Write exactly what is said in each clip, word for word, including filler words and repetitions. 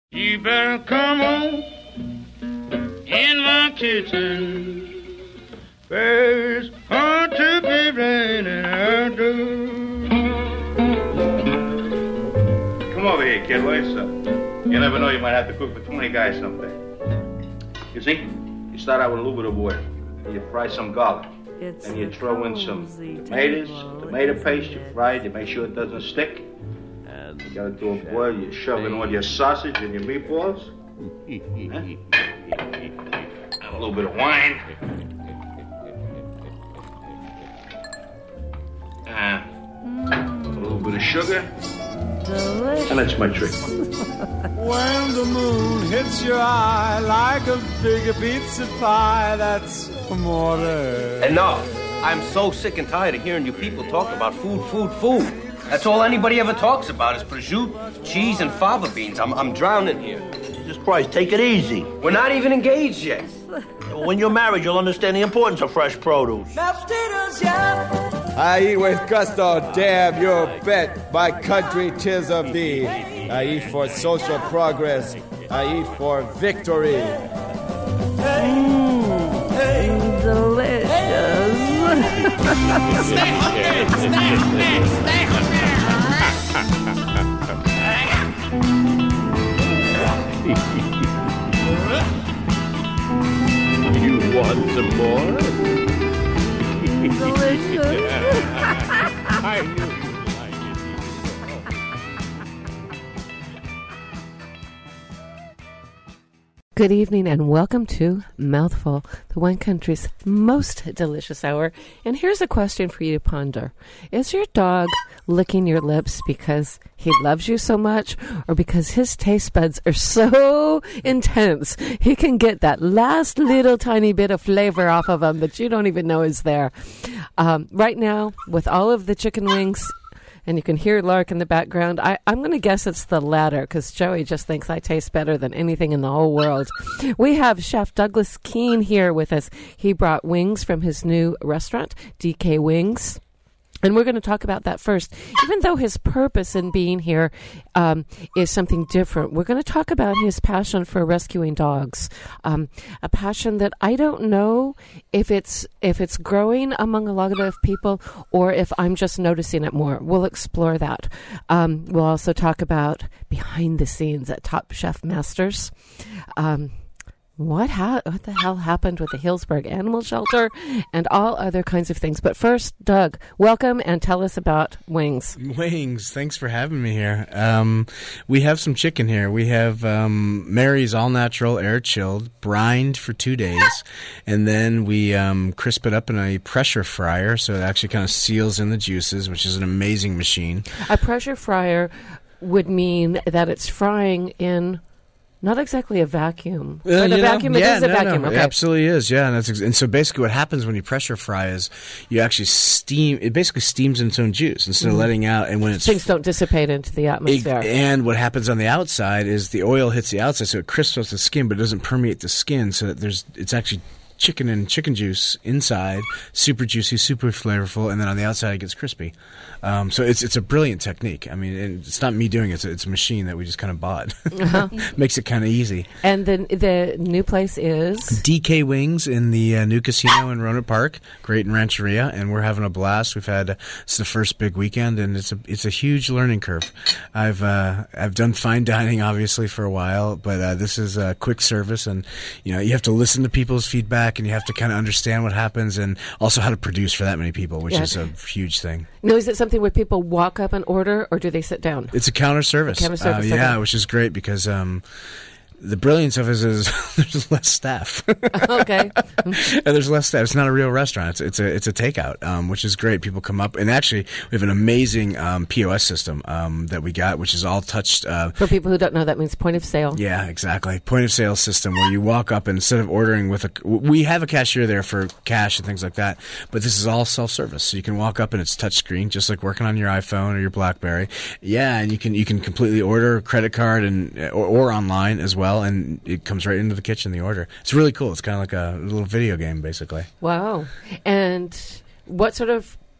You better come on in my kitchen. There's hard to be raining out there. Come over here, kid. What's up? You never know, you might have to cook for twenty guys someday. You see, you start out with a little bit of oil. You fry some garlic. It's then you throw in some tomatoes, tomato paste. You fry it. You make sure it doesn't stick. And you got it to a boil. You shove in all your sausage and your meatballs. Huh? And a little bit of wine. Uh, a little bit of sugar. Delicious. And that's my trick. When the moon hits your eye like a big pizza pie, that's amore. Enough. I'm so sick and tired of hearing you people talk about food, food, food. That's all anybody ever talks about is prosciutto, cheese, and fava beans. I'm, I'm drowning here. Jesus Christ, take it easy. We're not even engaged yet. When you're married, you'll understand the importance of fresh produce. I eat with gusto, damn you bet. My country, 'tis of thee. I eat for social progress. I eat for victory. Mm, delicious. Stay hungry! Stay hungry! Stay hungry! You want some more? Delicious. I knew you'd like it. Good evening and welcome to Mouthful, the wine country's most delicious hour. And here's a question for you to ponder. Is your dog licking your lips because he loves you so much, or because his taste buds are so intense he can get that last little tiny bit of flavor off of them that you don't even know is there? Um, right now, with all of the chicken wings, and you can hear Lark in the background, I, I'm going to guess it's the latter, because Joey just thinks I taste better than anything in the whole world. We have Chef Douglas Keene here with us. He brought wings from his new restaurant, D K Wings. And we're going to talk about that first. Even though his purpose in being here um, is something different, we're going to talk about his passion for rescuing dogs, um, a passion that I don't know if it's if it's growing among a lot of people or if I'm just noticing it more. We'll explore that. Um, we'll also talk about behind the scenes at Top Chef Masters. Um What ha- what the hell happened with the Hillsburg Animal Shelter and all other kinds of things. But first, Doug, welcome and tell us about wings. Wings. Thanks for having me here. Um, we have some chicken here. We have um, Mary's all-natural, air-chilled, brined for two days, and then we um, crisp it up in a pressure fryer so it actually kind of seals in the juices, which is an amazing machine. A pressure fryer would mean that it's frying in... Not exactly a vacuum, Uh, but a you vacuum. know, it yeah, is a no, vacuum. No, okay. It absolutely is. Yeah, and that's ex- and so basically what happens when you pressure fry is you actually steam. It basically steams in its own juice instead Mm-hmm. of letting out. And when it's Things don't dissipate into the atmosphere. It, and what happens on the outside is the oil hits the outside, so it crisps up the skin, but it doesn't permeate the skin. So that there's it's actually chicken and chicken juice inside, super juicy, super flavorful, and then on the outside it gets crispy. Um, so it's it's a brilliant technique. I mean, and it's not me doing it; it's a, it's a machine that we just kind of bought. Uh-huh. Makes it kind of easy. And then the new place is D K Wings in the uh, new casino in Roanoke Park, great in Rancheria, and we're having a blast. We've had uh, it's the first big weekend, and it's a it's a huge learning curve. I've uh, I've done fine dining obviously for a while, but uh, this is uh, quick service, and you know you have to listen to people's feedback, and you have to kind of understand what happens, and also how to produce for that many people, which Yeah. is a huge thing. No, is it something where people walk up and order, or do they sit down? It's a counter service. A counter service, Uh, yeah, okay. which is great because um, the brilliance of it is there's less staff. Okay. And there's less staff. It's not a real restaurant. It's, it's a it's a takeout, um, which is great. People come up, and actually we have an amazing um, P O S system um, that we got, which is all touched. Uh, For people who don't know, that means point of sale. yeah, exactly. Point of sale system where you walk up and instead of ordering with a, we have a cashier there for cash and things like that, but this is all self-service. So you can walk up and it's touch screen, just like working on your iPhone or your BlackBerry. Yeah, and you can you can completely order credit card and or, or online as well, and it comes right into the kitchen. The order. It's really cool. It's kind of like a little video game, basically. Wow. And what sort of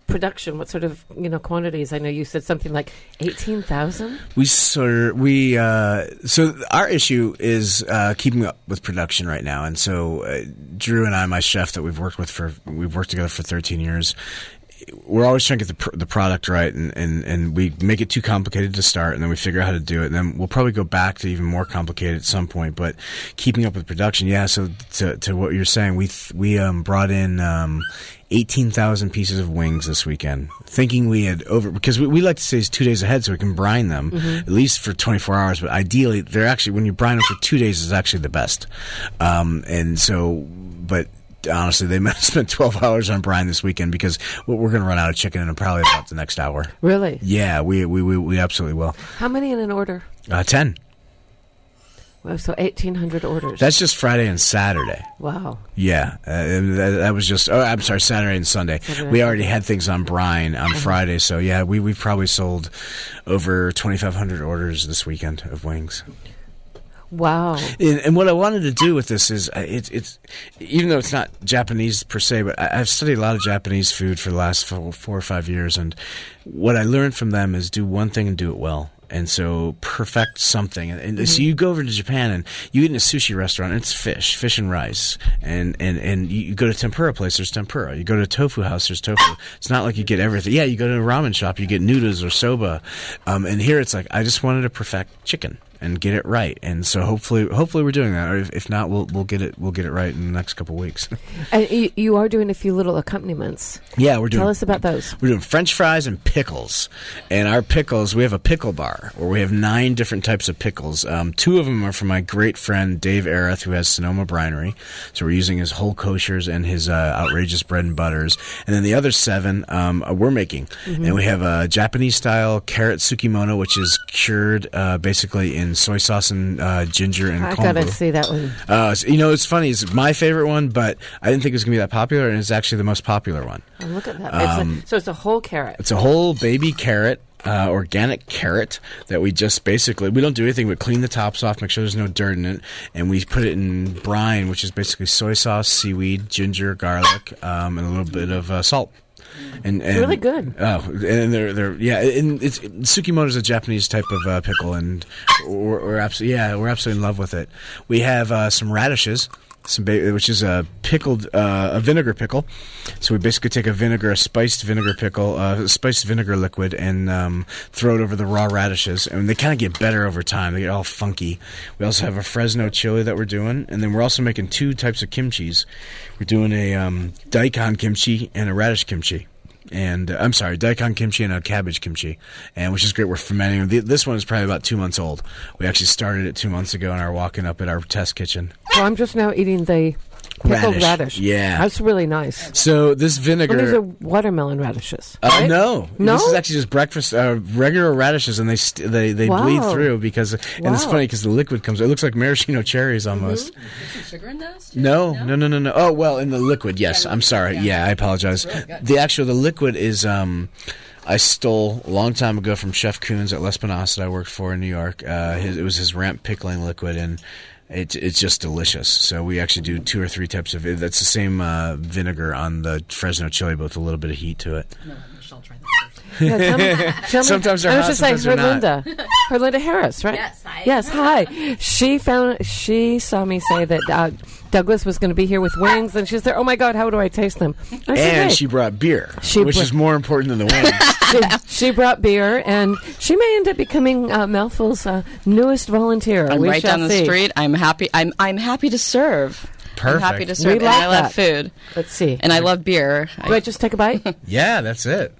production? What sort of you know quantities? I know you said something like eighteen thousand. We sort we uh, so our issue is uh, keeping up with production right now, and so uh, Drew and I, my chef that we've worked with for we've worked together for thirteen years. We're always trying to get the pr- the product right, and, and, and we make it too complicated to start, and then we figure out how to do it, and then we'll probably go back to even more complicated at some point. But keeping up with production, yeah. So to to what you're saying, we th- we um, brought in um, eighteen thousand pieces of wings this weekend, thinking we had over because we, we like to say it's two days ahead so we can brine them mm-hmm. at least for twenty-four hours. But ideally, they're actually when you brine them for two days is actually the best. Um, and so, but. Honestly, they might have spent twelve hours on brine this weekend because we're going to run out of chicken in probably about the next hour. Really? Yeah, we we, we, we absolutely will. How many in an order? Uh, ten. Well, so eighteen hundred orders. That's just Friday and Saturday. Wow. Yeah, uh, that, that was just, oh, I'm sorry, Saturday and Sunday. Saturday. We already had things on brine on uh-huh. Friday, so yeah, we, we've probably sold over twenty-five hundred orders this weekend of wings. Wow. And, and what I wanted to do with this is, uh, it's it's even though it's not Japanese per se, but I, I've studied a lot of Japanese food for the last four, four or five years, and what I learned from them is do one thing and do it well. And so perfect something. And, and mm-hmm. so you go over to Japan and you eat in a sushi restaurant, and it's fish, fish and rice. And, and, and you, you go to tempura place, there's tempura. You go to a tofu house, there's tofu. It's not like you get everything. Yeah, you go to a ramen shop, you get noodles or soba. Um, and here it's like, I just wanted to perfect chicken and get it right. And so hopefully hopefully we're doing that. Or if, if not, we'll we'll get it we'll get it right in the next couple of weeks. And you, you are doing a few little accompaniments. Yeah, we're doing. Tell us about those. We're doing French fries and pickles. And our pickles, we have a pickle bar where we have nine different types of pickles. Um, two of them are from my great friend Dave Areth, who has Sonoma Brinery. So we're using his whole koshers and his uh, outrageous bread and butters. And then the other seven um, we're making. Mm-hmm. And we have a Japanese style carrot tsukimono, which is cured uh, basically in soy sauce and uh, ginger and I kombu. gotta see that one. Uh, so, you know, it's funny. It's my favorite one, but I didn't think it was going to be that popular, and it's actually the most popular one. Oh, look at that. Um, it's a, so it's a whole carrot. It's a whole baby carrot. Uh, organic carrot that we just basically, we don't do anything but clean the tops off, make sure there's no dirt in it, and we put it in brine, which is basically soy sauce, seaweed, ginger, garlic, um, and a little bit of uh, salt. And, and it's really good. Oh, and they're they're yeah. And it's tsukimono is a Japanese type of uh, pickle, and we're, we're absolutely yeah we're absolutely in love with it. We have uh, some radishes, some ba- which is a pickled uh, a vinegar pickle. So we basically take a vinegar, a spiced vinegar pickle, uh, a spiced vinegar liquid, and um, throw it over the raw radishes, and they kind of get better over time. They get all funky. We also have a Fresno chili that we're doing, and then we're also making two types of kimchis. We're doing a um, daikon kimchi and a radish kimchi. And uh, I'm sorry, daikon kimchi and a cabbage kimchi, and which is great. We're fermenting. The, this one is probably about two months old. We actually started it two months ago and are walking up at our test kitchen. So I'm just now eating the pickled radish. radish. Yeah, that's really nice. So this vinegar. Well, these are watermelon radishes. Uh, right? No, no. This is actually just breakfast, uh, regular radishes, and they st- they they wow. bleed through because, and wow. it's funny because the liquid comes. It looks like maraschino cherries almost. Mm-hmm. Is there sugar in those? No, no, no, no, no. Oh well, in the liquid, yes. Yeah, I'm sorry. Yeah, yeah I apologize. Really the actual the liquid is. Um, I stole a long time ago from Chef Coons at L'Espinasse that I worked for in New York. Uh, his, it was his ramp pickling liquid, and it, it's just delicious. So we actually do two or three types of it. That's the same uh, vinegar on the Fresno chili, but with a little bit of heat to it. No, I'll try that first. Yeah, tell me, tell me, sometimes they're I hot, was just saying, Herlinda. Herlinda Harris, right? Yes, hi. Yes, hi. She found. She saw me say that uh, Douglas was going to be here with wings, and she said, "Oh my God, how do I taste them?" I said, and hey. she brought beer, she which br- is more important than the wings. she, she brought beer, and she may end up becoming uh, Mouthful's uh, newest volunteer. I'm we right shall down the see. street. I'm happy. I'm I'm happy to serve. Perfect. I'm happy to serve. We and like I love that. food. Let's see. And I love beer. Do I, I just take a bite? Yeah, that's it.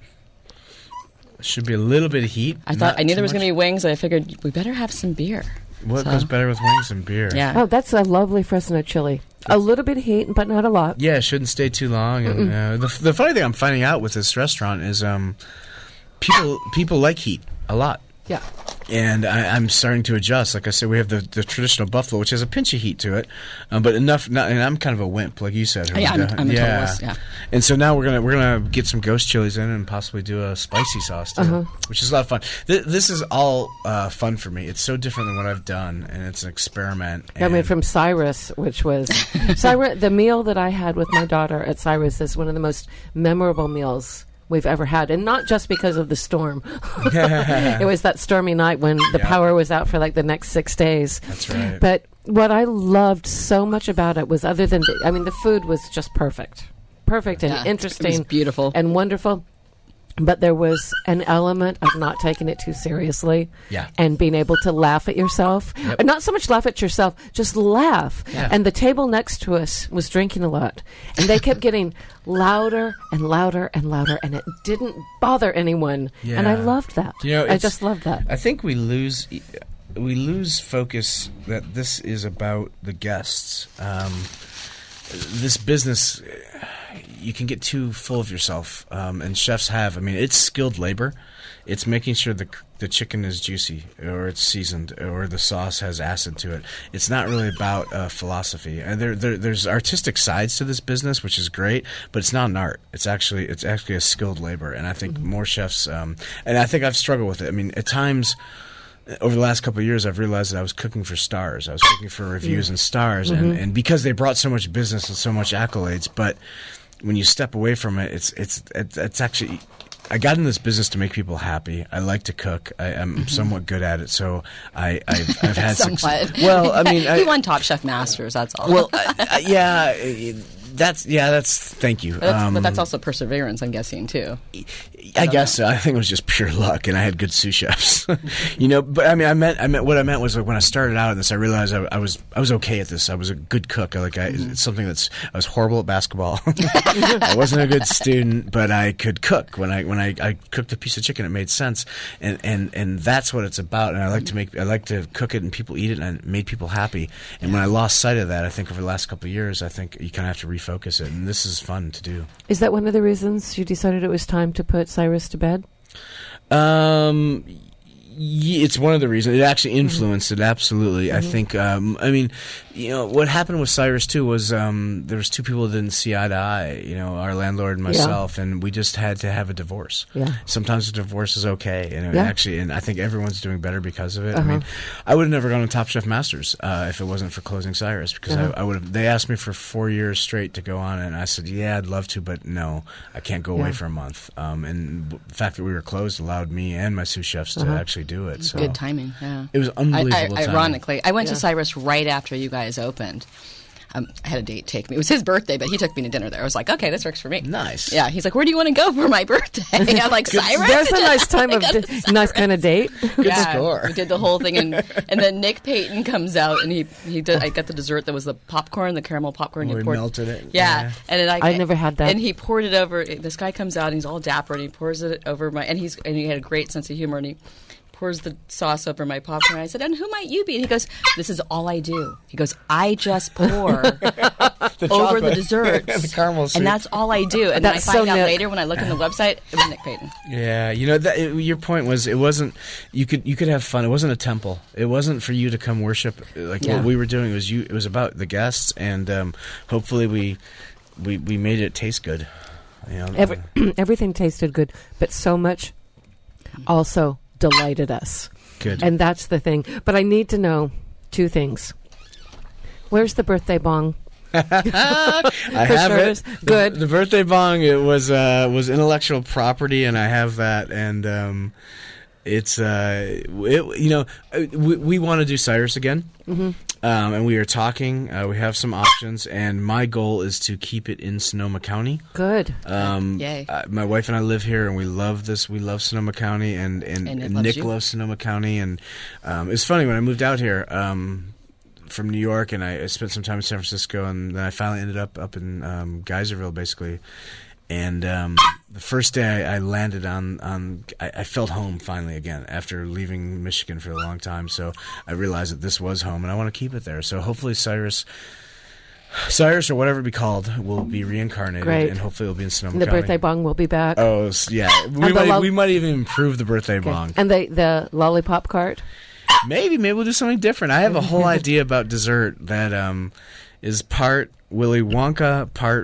Should be a little bit of heat. I thought I knew there was going to be wings, and I figured we better have some beer. What so. goes better with wings and beer? Yeah. Oh, that's a lovely Fresno chili. A little bit of heat, but not a lot. Yeah, it shouldn't stay too long. And uh, the the funny thing I'm finding out with this restaurant is um, people people like heat a lot. Yeah. And I, I'm starting to adjust. Like I said, we have the, the traditional buffalo, which has a pinch of heat to it, um, but enough. Not, and I'm kind of a wimp, like you said. Yeah, I'm, I'm a yeah. totalist, yeah. And so now we're gonna we're gonna get some ghost chilies in and possibly do a spicy sauce too, uh-huh. which is a lot of fun. Th- this is all uh, fun for me. It's so different than what I've done, and it's an experiment. I mean, from Cyrus, which was Cyrus, the meal that I had with my daughter at Cyrus is one of the most memorable meals we've ever had, and not just because of the storm. It was that stormy night when the Yeah. power was out for like the next six days. That's right. But what I loved so much about it was, other than the, I mean, the food was just perfect, perfect and Yeah, interesting, it was beautiful and wonderful. But there was an element of not taking it too seriously, Yeah. and being able to laugh at yourself. Yep. Or not so much laugh at yourself, just laugh. Yeah. And the table next to us was drinking a lot, and they kept getting louder and louder and louder, and it didn't bother anyone. And I Yeah. loved that. You know, I it's- just loved that. I think we lose we lose focus that this is about the guests. Um, this business, you can get too full of yourself, um, and chefs have. I mean, it's skilled labor. It's making sure the the chicken is juicy, or it's seasoned, or the sauce has acid to it. It's not really about uh, philosophy. And there, there, there's artistic sides to this business, which is great, but it's not an art. It's actually it's actually a skilled labor. And I think mm-hmm. more chefs, um, and I think I've struggled with it. I mean, at times. Over the last couple of years, I've realized that I was cooking for stars. I was cooking for reviews and stars, Mm-hmm. and, and because they brought so much business and so much accolades. But when you step away from it, it's it's it's, it's actually. I got in this business to make people happy. I like to cook. I, I'm Mm-hmm. somewhat good at it, so I, I've, I've had somewhat. success. Well, I mean, I, he won Top Chef Masters. That's all. well, I, I, yeah, it- that's yeah, that's thank you. but, that's, Um, but that's also perseverance, I'm guessing too. I guess so. I think it was just pure luck, and I had good sous chefs. You know, but I mean, I meant, I meant what I meant was like when I started out in this, I realized I, I was, I was okay at this. I was a good cook. I, like, I, Mm-hmm. it's something that's, I was horrible at basketball. I wasn't a good student, but I could cook. When I, when I, I cooked a piece of chicken, it made sense, and, and, and that's what it's about. And I like to make, I like to cook it, and people eat it, and it made people happy. And when I lost sight of that, I think over the last couple of years, I think you kind of have to refocus it, and this is fun to do. Is that one of the reasons you decided it was time to put Cyrus to bed? Um, y- it's one of the reasons. It actually influenced it, absolutely. Mm-hmm. I think, um, I mean, you know, what happened with Cyrus, too, was um, there was two people that didn't see eye to eye, you know, our landlord and myself, yeah. and we just had to have a divorce. Yeah. Sometimes a divorce is okay, and it yeah. actually, and I think everyone's doing better because of it. Uh-huh. I mean, I would have never gone to Top Chef Masters uh, if it wasn't for closing Cyrus, because uh-huh. I, I would have, they asked me for four years straight to go on, and I said, yeah, I'd love to, but no, I can't go yeah. away for a month. Um, and the fact that we were closed allowed me and my sous chefs to uh-huh. actually do it. So. Good timing, yeah. It was unbelievable I, I, timing. Ironically, I went yeah. to Cyrus right after you guys opened. Um, I had a date take me. It was his birthday, but he took me to dinner there. I was like, okay, this works for me. Nice. Yeah, he's like, where do you want to go for my birthday? I'm like, Cyrus. There's a nice time of di- nice kind of date. Good yeah, score. We did the whole thing, and and then Nick Payton comes out, and he he did. I got the dessert that was the popcorn, the caramel popcorn. Oh, he he poured, melted it. Yeah, Yeah. and then I I never had that. And he poured it over. This guy comes out, and he's all dapper, and he pours it over my. And he's and he had a great sense of humor, and he pours the sauce over my popcorn. I said, and who might you be? And he goes, this is all I do. He goes, I just pour The over chocolate. the desserts. The caramel soup. And that's all I do. And That's then I find so out Nick. later when I look in the website, it was Nick Payton. Yeah, you know that it, your point was it wasn't you could you could have fun. It wasn't a temple. It wasn't for you to come worship like Yeah. what we were doing. It was you. It was about the guests, and um, hopefully we we we made it taste good. You know, Every, uh, everything tasted good, but so much also delighted us. good. And that's the thing. But I need to know two things. Where's the birthday bong? I have Shirters. it. Good. The, the birthday bong it was uh, was intellectual property, and I have that. And um, it's uh, it, you know we, we want to do Cyrus again, Mm-hmm. um, and we are talking. Uh, we have some options, and my goal is to keep it in Sonoma County. Good. Um, Yay. Uh, my wife and I live here, and we love this. We love Sonoma County, and and, And it and loves Nick you. loves Sonoma County. And um, it's funny when I moved out here um, from New York, and I, I spent some time in San Francisco, and then I finally ended up up in um, Geyserville, basically. And um, the first day I, I landed on, on I, I felt home finally again after leaving Michigan for a long time. So I realized that this was home, and I want to keep it there. So hopefully Cyrus. Cyrus, or whatever it be called, will be reincarnated, Great. and hopefully it'll be in Sonoma And the County. birthday bong will be back. Oh, s- yeah. We And the might, lo- we might even improve the birthday Okay. bong. And the, the lollipop cart? Maybe, maybe we'll do something different. I have a whole idea about dessert that um, is part Willy Wonka, part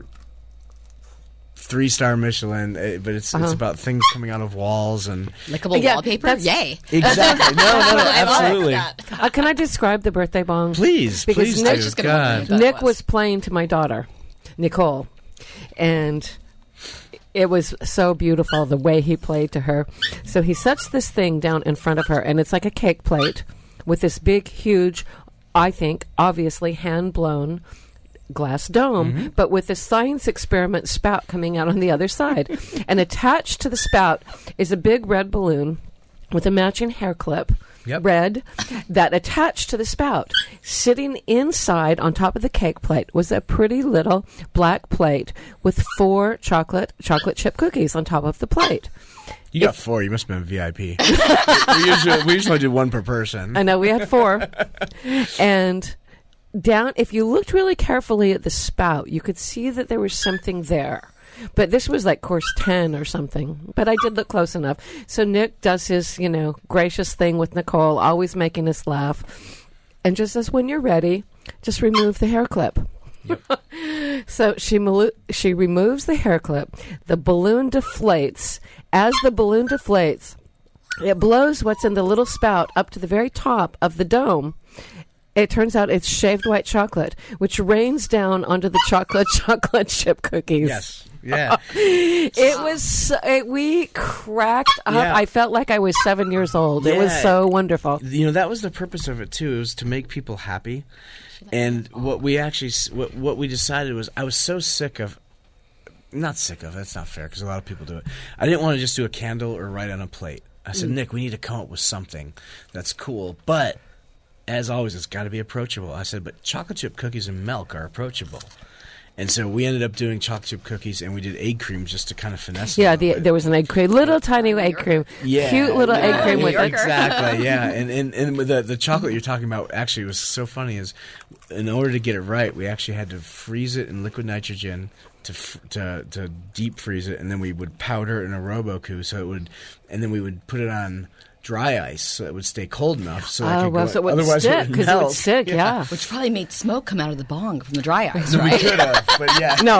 three-star Michelin, eh, but it's Uh-huh. it's about things coming out of walls and Lickable Yeah, wallpaper? that's- Yay. exactly. No, no, no, I love absolutely. that. Uh, can I describe the birthday bong? Please, Because please Nick- do. I was just gonna God. wonder if that Nick was. was playing to my daughter, Nicole, and it was so beautiful the way he played to her. So he sets this thing down in front of her, and it's like a cake plate with this big, huge, I think, obviously hand-blown glass dome, mm-hmm. but with a science experiment spout coming out on the other side. And attached to the spout is a big red balloon with a matching hair clip, yep. red, that attached to the spout. Sitting inside on top of the cake plate was a pretty little black plate with four chocolate chocolate chip cookies on top of the plate. You got if, four. You must have been V I P. we, usually, we usually do one per person. I know. We had four. And down, if you looked really carefully at the spout, you could see that there was something there. But this was like course ten or something. But I did look close enough. So Nick does his, you know, gracious thing with Nicole, always making us laugh. And just says, when you're ready, just remove the hair clip. Yep. So she melu- she removes the hair clip. The balloon deflates. As the balloon deflates, it blows what's in the little spout up to the very top of the dome. It turns out it's shaved white chocolate, which rains down onto the chocolate chocolate chip cookies. Yes. Yeah. It was, so, it, we cracked up. Yeah. I felt like I was seven years old. Yeah. It was so wonderful. You know, that was the purpose of it, too. It was to make people happy. And what we actually, what, what we decided was, I was so sick of, not sick of, that's not fair, because a lot of people do it. I didn't want to just do a candle or write on a plate. I said, mm. Nick, we need to come up with something that's cool, but as always, it's got to be approachable. I said, but chocolate chip cookies and milk are approachable. And so we ended up doing chocolate chip cookies, and we did egg cream just to kind of finesse it. Yeah, the, there was an egg cream, little tiny egg cream, yeah, cute little yeah, egg cream with it. Exactly, yeah. And and and the the chocolate you're talking about actually was so funny. Is in order to get it right, we actually had to freeze it in liquid nitrogen to to to deep freeze it, and then we would powder it in a Roboku, so it would, and then we would put it on dry ice so it would stay cold enough. So oh, it could well, go, so it would otherwise stick, because it would stick, yeah. yeah. Which probably made smoke come out of the bong from the dry ice, right? We could have, but yeah. No.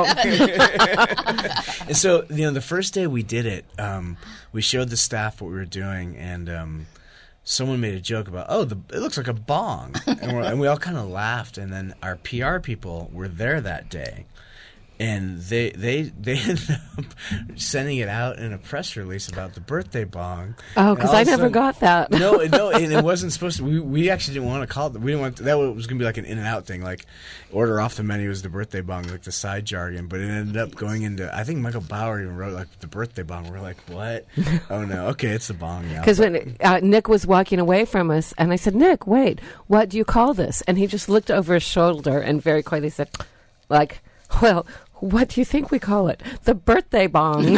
And so, you know, the first day we did it, um, we showed the staff what we were doing, and um, someone made a joke about, oh, the, it looks like a bong. And, we're, and we all kind of laughed, and then our P R people were there that day. And they they they ended up sending it out in a press release about the birthday bong. Oh, because I never sudden, got that. No, no, and it wasn't supposed to. We we actually didn't want to call it. We didn't want to, that was going to be like an in and out thing, like order off the menu was the birthday bong, like the side jargon. But it ended up going into. I think Michael Bauer even wrote like the birthday bong. We're like, what? Oh no, okay, it's the bong now. Because when uh, Nick was walking away from us, and I said, Nick, wait, what do you call this? And he just looked over his shoulder and very quietly said, like, well. What do you think we call it? The birthday bong.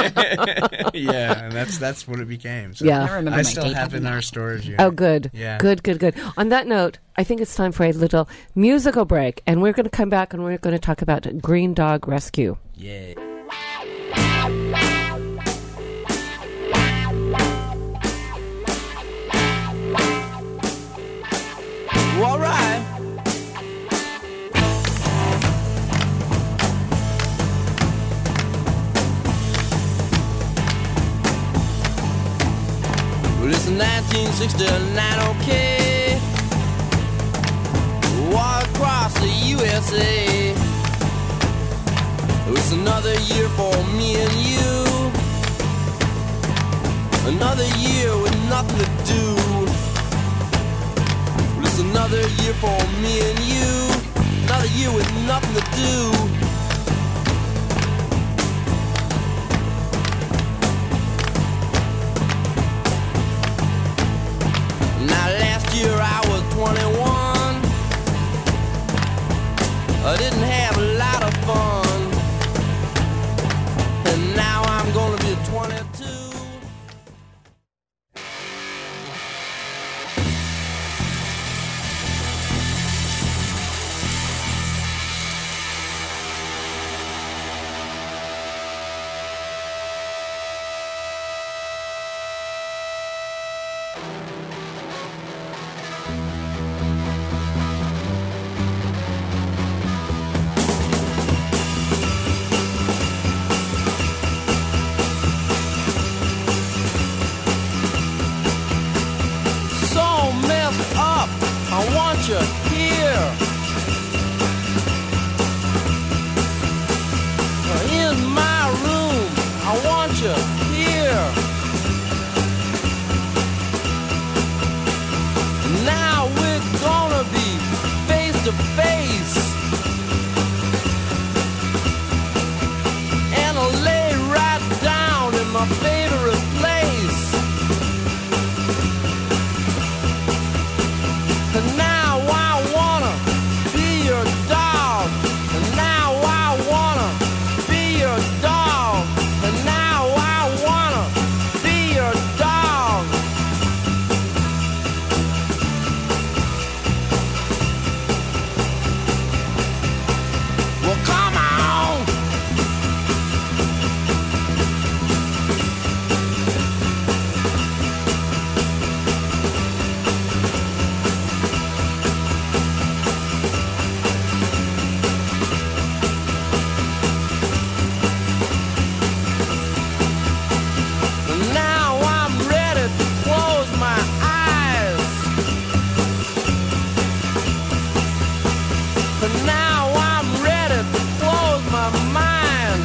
Yeah, and that's that's what it became. So yeah. I, remember I my still have it in our storage unit. Oh, good. Yeah. Good, good, good. On that note, I think it's time for a little musical break, and we're going to come back and we're going to talk about Green Dog Rescue. Yeah. All right. Well, it's nineteen sixty-nine, okay. Walk across the U S A. It's another year for me and you. Another year with nothing to do. Well, it's another year for me and you. Another year with nothing to do. Now last year I was twenty-one. I didn't have a lot of fun. And now I'm gonna be twenty-two. to face. And I lay right down in my favorite place. And now I wanna be your dog. And now I wanna be your dog. And now I wanna be your dog. Well, come on. And now I'm ready to close my eyes. And now I'm ready to close my mind.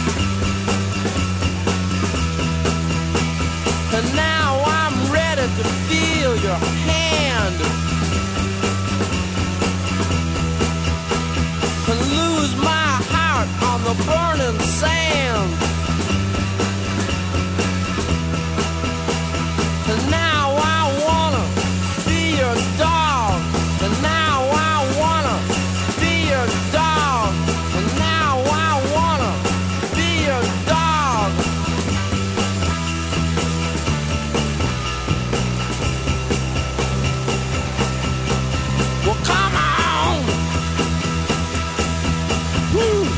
And now I'm ready to feel your hand. And lose my heart on the burning sand. And now I wanna be your dog. And now I wanna be your dog. And now I wanna be your dog. Well, come on. Woo.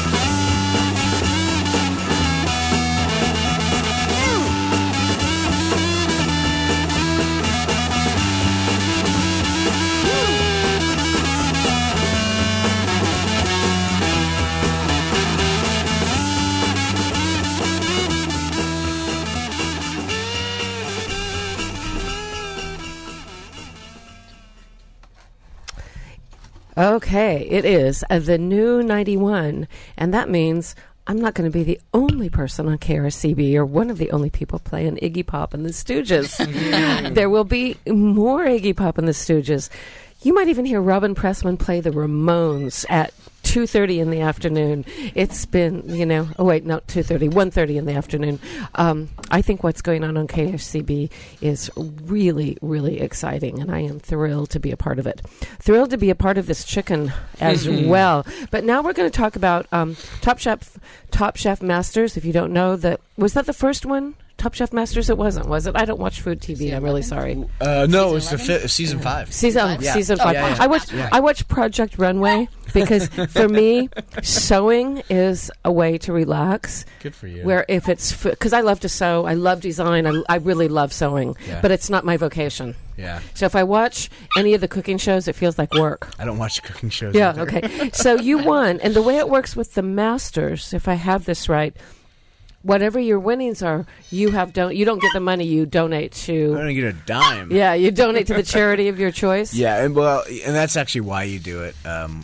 Okay, it is uh, the new ninety-one, and that means I'm not going to be the only person on K R C B or one of the only people playing Iggy Pop and the Stooges. There will be more Iggy Pop and the Stooges. You might even hear Robin Pressman play the Ramones at two thirty in the afternoon. It's been, you know, oh wait, no, two thirty, one thirty in the afternoon. Um, I think what's going on on K R C B is really, really exciting, and I am thrilled to be a part of it. Thrilled to be a part of this chicken as well. But now we're going to talk about um, Top Chef, Top Chef Masters. If you don't know, that was that the first one? Top Chef Masters? It wasn't, was it? I don't watch food T V. I'm really sorry. Uh, no, it was the fi- season five. Season Yeah. season five. Yeah, yeah. I watch Yeah. I watch Project Runway because for me, sewing is a way to relax. Good for you. Where if it's because I love to sew, I love design, I, I really love sewing, Yeah. but it's not my vocation. Yeah. So if I watch any of the cooking shows, it feels like work. I don't watch cooking shows. Yeah. either. Okay. So you won, and the way it works with the Masters, if I have this right. Whatever your winnings are, you have don't you don't get the money. You donate to. I don't get a dime. Yeah, you donate to the charity of your choice. Yeah, and well, and that's actually why you do it. Um,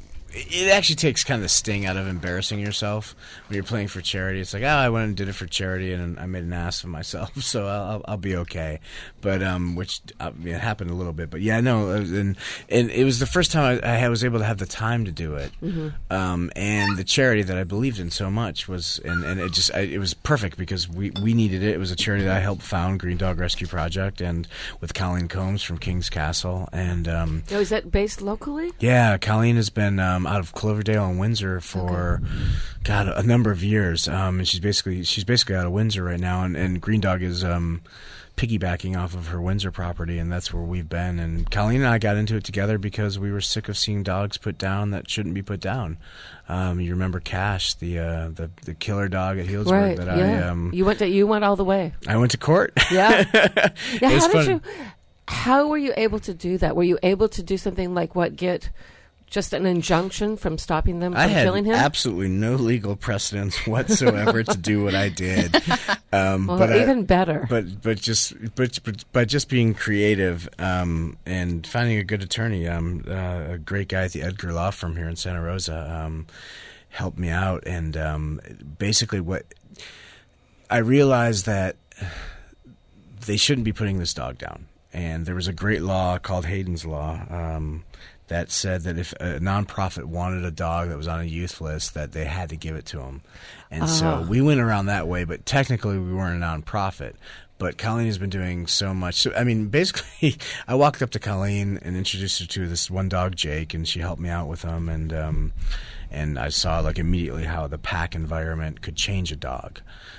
it actually takes kind of the sting out of embarrassing yourself when you're playing for charity. It's like, oh, I went and did it for charity, and I made an ass of myself, so I'll, I'll be okay. But um, which uh, it happened a little bit, but yeah, no, it was, and and it was the first time I, I was able to have the time to do it, Mhm. um, and the charity that I believed in so much was, and, and it just I, it was perfect because we we needed it. It was a charity that I helped found, Green Dog Rescue Project, and with Colleen Combs from King's Castle, and um, Oh, is that based locally? yeah, Colleen has been um, out of Cloverdale and Windsor for God a number of years, um, and she's basically she's basically out of Windsor right now, and, and Green Dog is um, piggybacking off of her Windsor property, and that's where we've been. And Colleen and I got into it together because we were sick of seeing dogs put down that shouldn't be put down. Um, you remember Cash, the uh, the the killer dog at Healdsburg Right. that yeah. I um, you went to you went all the way. I went to court. Yeah. Yeah. It was How did fun. you? How were you able to do that? Were you able to do something like what? Get just an injunction from stopping them from I had killing him? absolutely no legal precedence whatsoever to do what I did. Um, Well, but I- even better. But but just but, but by just being creative um, and finding a good attorney, um, uh, a great guy at the Edgar Law Firm here in Santa Rosa um, helped me out, and um, basically what I realized that they shouldn't be putting this dog down. And there was a great law called Hayden's Law um, that said that if a nonprofit wanted a dog that was on a youth list, that they had to give it to them. And so Ah. we went around that way, but technically we weren't a nonprofit. But Colleen has been doing so much. So, I mean, basically, I walked up to Colleen and introduced her to this one dog, Jake, and she helped me out with him. And um, and I saw like immediately how the pack environment could change a dog.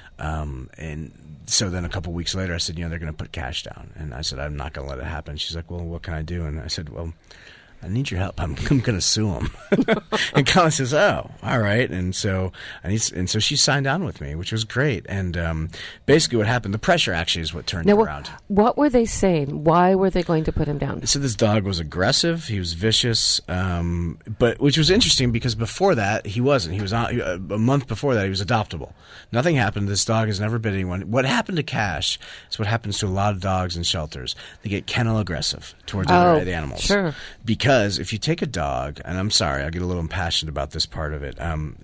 Um, and so then a couple weeks later, I said, you know, they're going to put Cash down. And I said, I'm not going to let it happen. She's like, well, what can I do? And I said, well, I need your help. I'm, I'm going to sue him. And Colin says, oh, all right. And so and, he's, and so she signed on with me, which was great. And um, basically what happened, the pressure actually is what turned Now, it wh- around. what were they saying? Why were they going to put him down? So this dog was aggressive. He was vicious, um, but which was interesting because before that he wasn't. He was on, a month before that he was adoptable. Nothing happened. This dog has never bit anyone. What happened to Cash is what happens to a lot of dogs in shelters. They get kennel aggressive towards Oh, other animals. sure. Because if you take a dog, and I'm sorry, I get a little impassioned about this part of it. Um,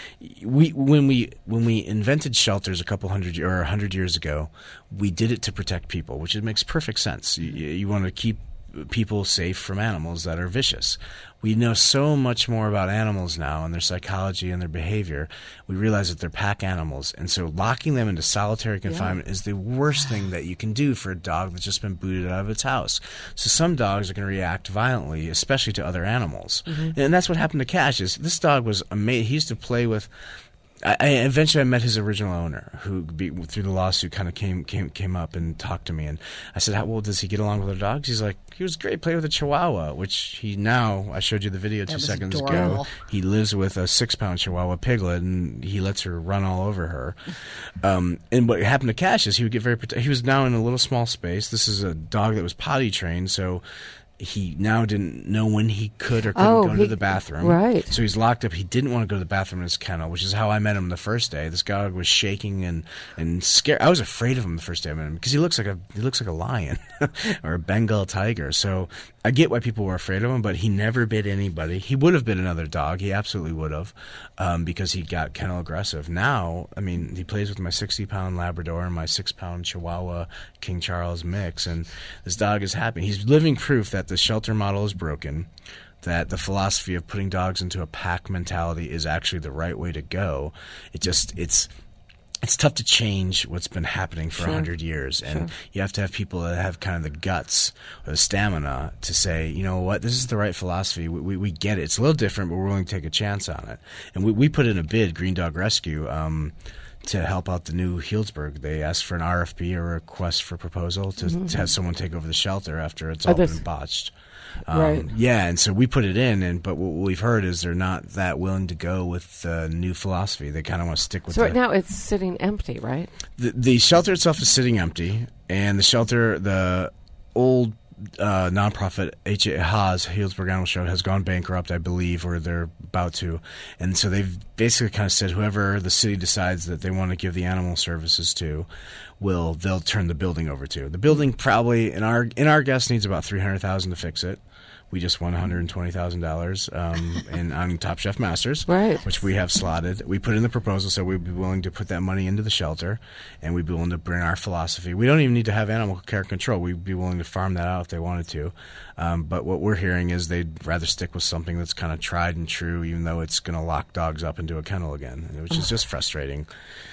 we when we when we invented shelters a couple hundred or a hundred years ago, we did it to protect people, which it makes perfect sense. You, you want to keep people safe from animals that are vicious. We know so much more about animals now and their psychology and their behavior. We realize that they're pack animals. And so locking them into solitary confinement yeah. is the worst thing that you can do for a dog that's just been booted out of its house. So some dogs are going to react violently, especially to other animals. Mm-hmm. And that's what happened to Cash. Is this dog was amazing. He used to play with... I, I eventually I met his original owner, who be, through the lawsuit kind of came came came up and talked to me, and I said, "How well does he get along with other dogs?" He's like, "He was great. Play with a Chihuahua," which he now I showed you the video two seconds adorable. ago. He lives with a six pound Chihuahua Piglet, and he lets her run all over her. Um, and what happened to Cash is he would get very prote- he was now in a little small space. This is a dog that was potty trained, so. He now didn't know when he could or couldn't oh, go he, to the bathroom. Right. So he's locked up. He didn't want to go to the bathroom in his kennel, which is how I met him the first day. This dog was shaking and, and scared. I was afraid of him the first day I met him because he looks like a he looks like a lion or a Bengal tiger. So I get why people were afraid of him, but he never bit anybody. He would have bit another dog. He absolutely would have um, because he got kennel aggressive. Now, I mean, he plays with my sixty pound Labrador and my six pound Chihuahua King Charles mix, and this dog is happy. He's living proof that the shelter model is broken, that the philosophy of putting dogs into a pack mentality is actually the right way to go. It just it's it's tough to change what's been happening for a Sure. hundred years, and Sure. you have to have people that have kind of the guts or the stamina to say, you know what, this is the right philosophy. We we, we get it. It's a little different, but we're willing to take a chance on it. And we we put in a bid, Green Dog Rescue. Um, to help out the new Healdsburg. They asked for an R F P, or a request for proposal, to, Mm-hmm. to have someone take over the shelter after it's Oh, all this- been botched. Um, Right. Yeah, and so we put it in, and but what we've heard is they're not that willing to go with the new philosophy. They kind of want to stick with So the, right now it's sitting empty, right? the the shelter itself is sitting empty, and the shelter, the old uh, nonprofit H A Haas Healdsburg Animal Show has gone bankrupt, I believe, or they're about to, and so they've basically kind of said whoever the city decides that they want to give the animal services to, will they'll turn the building over to. The building probably in our in our guess needs about three hundred thousand to fix it. We just won one hundred twenty thousand dollars um, in on Top Chef Masters, Right. which we have slotted. We put in the proposal, so we'd be willing to put that money into the shelter, and we'd be willing to bring our philosophy. We don't even need to have animal care control. We'd be willing to farm that out if they wanted to. Um, but what we're hearing is they'd rather stick with something that's kind of tried and true, even though it's going to lock dogs up into a kennel again, which is just frustrating.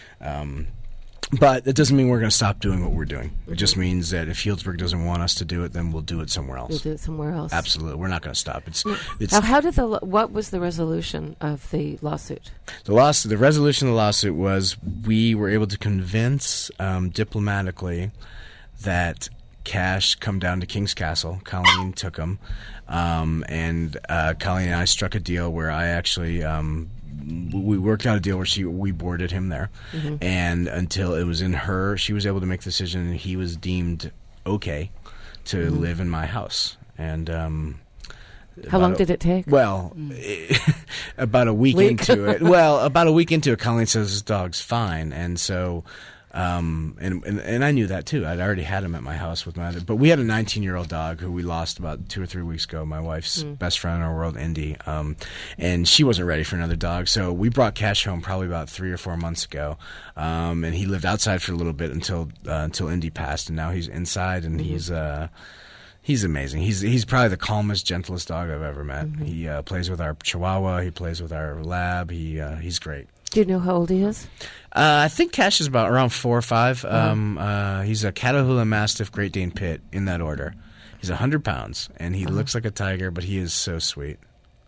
Um, But that doesn't mean we're going to stop doing what we're doing. It just means that if Healdsburg doesn't want us to do it, then we'll do it somewhere else. We'll do it somewhere else. Absolutely, we're not going to stop. It's it's Now, how did the lo- what was the resolution of the lawsuit? the lawsuit. The resolution of the lawsuit was we were able to convince um, diplomatically that Cash come down to King's Castle. Colleen took him, um, and uh, Colleen and I struck a deal where I actually. Um, we worked out a deal where she we boarded him there, Mm-hmm. and until it was in her, she was able to make the decision, and he was deemed okay to Mm-hmm. live in my house. And um, How long about a- did it take? Well, about a week, Week. into it. Well, about a week into it, Colleen says this dog's fine, and so. Um, and, and and I knew that too. I'd already had him at my house with my other, but we had a nineteen-year-old dog who we lost about two or three weeks ago. My wife's Mm. best friend in our world, Indy, um, and she wasn't ready for another dog. So we brought Cash home probably about three or four months ago, um, and he lived outside for a little bit until uh, until Indy passed, and now he's inside, and Mm-hmm. he's. Uh, He's amazing. He's he's probably the calmest, gentlest dog I've ever met. Mm-hmm. He uh, plays with our Chihuahua. He plays with our Lab. He uh, he's great. Do you know how old he is? Uh, I think Cash is about around four or five. Uh-huh. Um, uh, he's a Catahoula Mastiff, Great Dane Pit in that order. He's one hundred pounds, and he Uh-huh. looks like a tiger, but he is so sweet.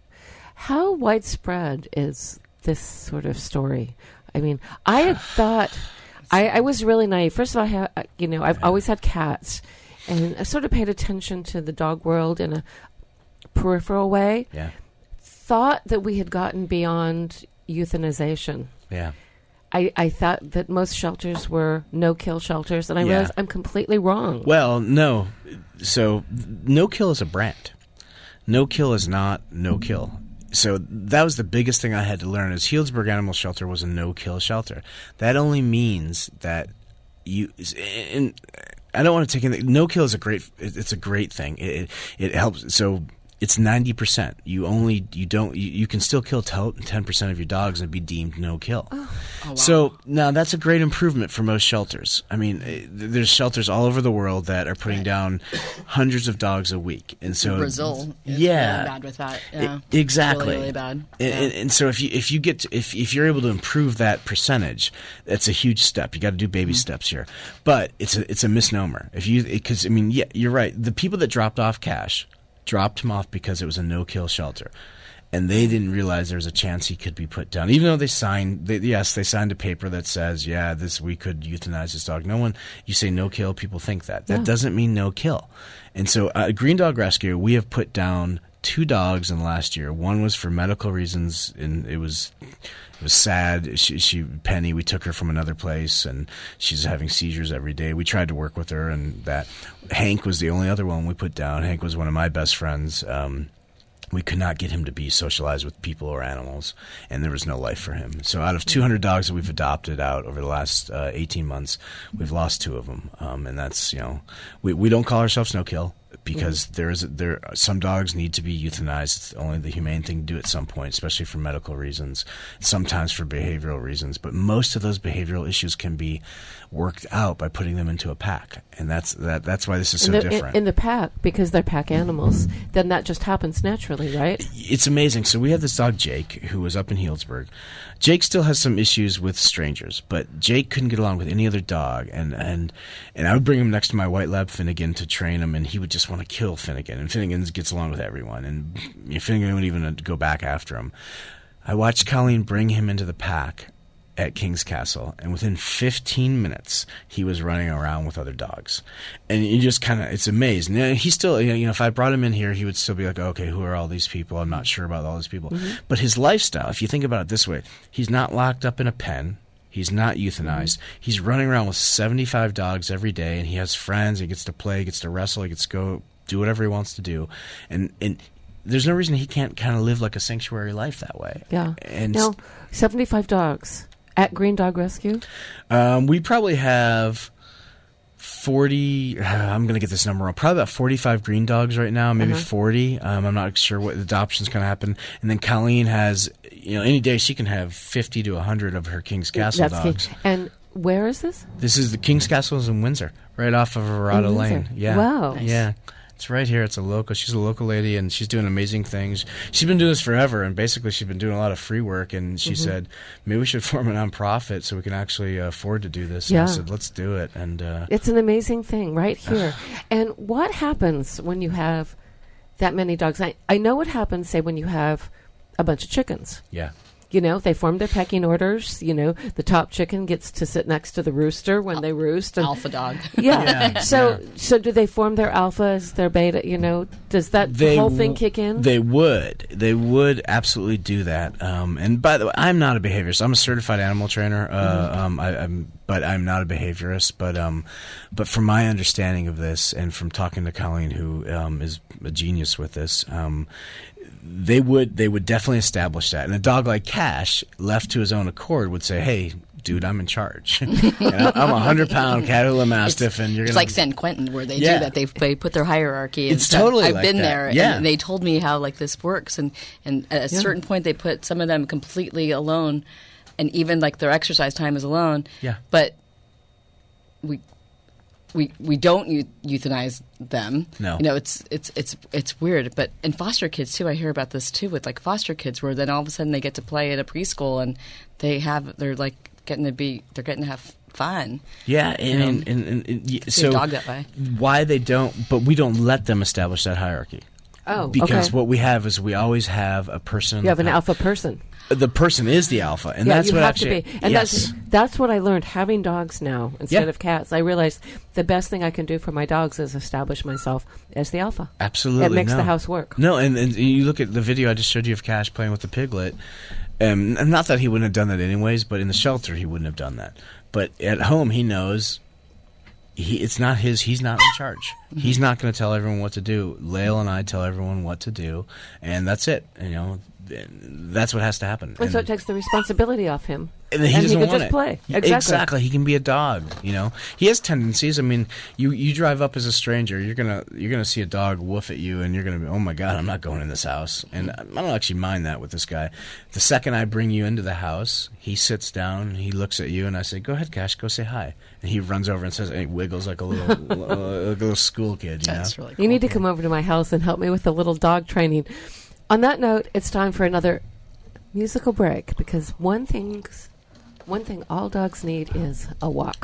How widespread is this sort of story? I mean, I had thought I, I was really naive. First of all, I ha, you know, I've always had cats, and I sort of paid attention to the dog world in a peripheral way. Yeah. Thought that we had gotten beyond euthanization. Yeah. I, I thought that most shelters were no-kill shelters, and I Yeah. realized I'm completely wrong. Well, no. So, no kill is a brand. No kill is not no kill. So that was the biggest thing I had to learn. Is Healdsburg Animal Shelter was a no kill shelter. That only means that you. And I don't want to take in. No kill is a great. It's a great thing. It it helps. So. It's ninety percent. You only you don't you, you can still kill ten percent of your dogs and be deemed no kill. Oh. Oh, wow. So now that's a great improvement for most shelters. I mean, eh, there's shelters all over the world that are putting down hundreds of dogs a week, and so Brazil is yeah, really bad with that. Yeah, I- exactly, really, really bad. And, Yeah. and, and so if you if you get to, if if you're able to improve that percentage, that's a huge step. You got to do baby Mm-hmm. steps here, but it's a it's a misnomer. If you because I mean, yeah, you're right. The people that dropped off Cash dropped him off because it was a no-kill shelter, and they didn't realize there was a chance he could be put down. Even though they signed, they, yes, they signed a paper that says, yeah, this we could euthanize this dog. No one, you say no-kill, people think that. That Yeah. doesn't mean no-kill. And so, uh, Green Dog Rescue, we have put down two dogs in the last year. One was for medical reasons, and it was it was sad. She, she Penny, we took her from another place, and she's having seizures every day. We tried to work with her, and that Hank was the only other one we put down. Hank was one of my best friends. Um, we could not get him to be socialized with people or animals, and there was no life for him. So out of two hundred dogs that we've adopted out over the last uh, eighteen months, we've lost two of them, um, and that's, you know, we we don't call ourselves no kill. Because there is there some dogs need to be euthanized. It's only the humane thing to do at some point, especially for medical reasons, sometimes for behavioral reasons. But most of those behavioral issues can be worked out by putting them into a pack, and that's that. That's why this is so in the, different. In, in the pack, because they're pack animals, then that just happens naturally, right? It's amazing. So we have this dog, Jake, who was up in Healdsburg. Jake still has some issues with strangers, but Jake couldn't get along with any other dog, and and and I would bring him next to my white lab Finnegan to train him, and he would just want to kill Finnegan, and Finnegan gets along with everyone, and you know, Finnegan wouldn't even go back after him. I watched Colleen bring him into the pack at King's Castle, and within fifteen minutes, he was running around with other dogs. And you just kind of, it's amazing. Now, he still, you know, if I brought him in here, he would still be like, okay, who are all these people? I'm not sure about all these people. Mm-hmm. But his lifestyle, if you think about it this way, he's not locked up in a pen. He's not euthanized. Mm-hmm. He's running around with seventy-five dogs every day, and he has friends. He gets to play, he gets to wrestle, he gets to go do whatever he wants to do. And, and there's no reason he can't kind of live like a sanctuary life that way. Yeah. And now, seventy-five dogs at Green Dog Rescue? Um, we probably have forty. Uh, I'm going to get this number wrong. Probably about forty-five green dogs right now, maybe Uh-huh. forty. Um, I'm not sure what adoption's going to happen. And then Colleen has, you know, any day she can have fifty to one hundred of her King's Castle That's dogs. key. And where is this? This is the King's Castle is in Windsor, right off of Verrado In Lane. Windsor. Yeah. Wow. Yeah. It's right here. It's a local. She's a local lady, and she's doing amazing things. She's been doing this forever, and basically she's been doing a lot of free work. And she Mhm. said, maybe we should form a nonprofit so we can actually uh, afford to do this. Yeah. And I said, let's do it. And uh, It's an amazing thing right here. And what happens when you have that many dogs? I, I know what happens, say, when you have a bunch of chickens. yeah. You know, they form their pecking orders. You know, the top chicken gets to sit next to the rooster when they roost. And, Alpha dog. Yeah. Yeah, So, yeah. so do they form their alpha as their beta? You know, does that They whole thing w- kick in? They would. They would absolutely do that. Um, and by the way, I'm not a behaviorist. I'm a certified animal trainer. Uh, um, I, I'm, but I'm not a behaviorist. But um, but from my understanding of this, and from talking to Colleen, who um, is a genius with this, um, they would they would definitely establish that. And a dog like Cash, left to his own accord, would say, "Hey, dude, I'm in charge. And I- I'm a hundred pound Catahoula Mastiff, and you're It's gonna like San Quentin, where they Yeah. do that. They they put their hierarchy. And It's stuff. totally I've like been that. there, Yeah. and they told me how like this works. And and at a Yeah. certain point, they put some of them completely alone, and even like their exercise time is alone. Yeah. But we we we don't eu- euthanize them. No. You know, it's it's it's it's weird. But in foster kids too, I hear about this too with like foster kids, where then all of a sudden they get to play at a preschool and they have they're like getting to be they're getting to have fun. Yeah, and, You know, and, and, and, and y- see a so dog that way. why they don't, but we don't let them establish that hierarchy. Oh, because okay. what we have is we always have a person. in You have the an pa- alpha person. The person is the alpha, and yeah, that's you what have actually. to be. And yes. that's that's what I learned having dogs now instead Yeah. of cats. I realized the best thing I can do for my dogs is establish myself as the alpha. Absolutely, it makes no. the house work. No, and, and you look at the video I just showed you of Cash playing with the piglet. Um, and not that he wouldn't have done that anyways, but in the shelter he wouldn't have done that. But at home he knows he it's not his. He's not in charge. He's not going to tell everyone what to do. Lael and I tell everyone what to do, and that's it. You know, that's what has to happen. And, so it takes the responsibility off him. And he and doesn't he could want just it. play. Yeah, Exactly. exactly. He can be a dog. You know, he has tendencies. I mean, you, you drive up as a stranger, you're gonna you're gonna see a dog woof at you, and you're gonna be, oh my god, I'm not going in this house. And I don't actually mind that with this guy. The second I bring you into the house, he sits down, he looks at you, and I say, "Go ahead, Cash, go say hi." And he runs over and says, and he wiggles like a little like a little school kid. You That's know? really cool. You need to come over to my house and help me with the little dog training. On that note, it's time for another musical break because one thing's one thing all dogs need is a walk.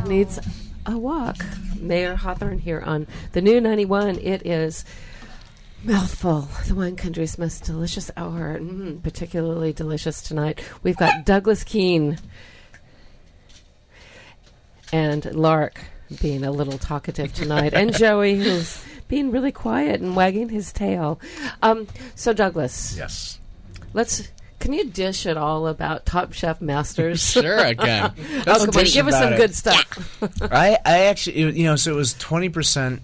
needs a walk. Mayor Hawthorne here on the new ninety-one. It is Mouthful, the wine country's most delicious hour, mm, particularly delicious tonight. We've got Douglas Keene and Lark being a little talkative tonight, and Joey, who's being really quiet and wagging his tail. Um, so, Douglas. Yes. Let's. Can you dish it all about Top Chef Masters? Sure, I can. Oh, come on, give us some it. good stuff. I, I actually, you know, so it was twenty percent.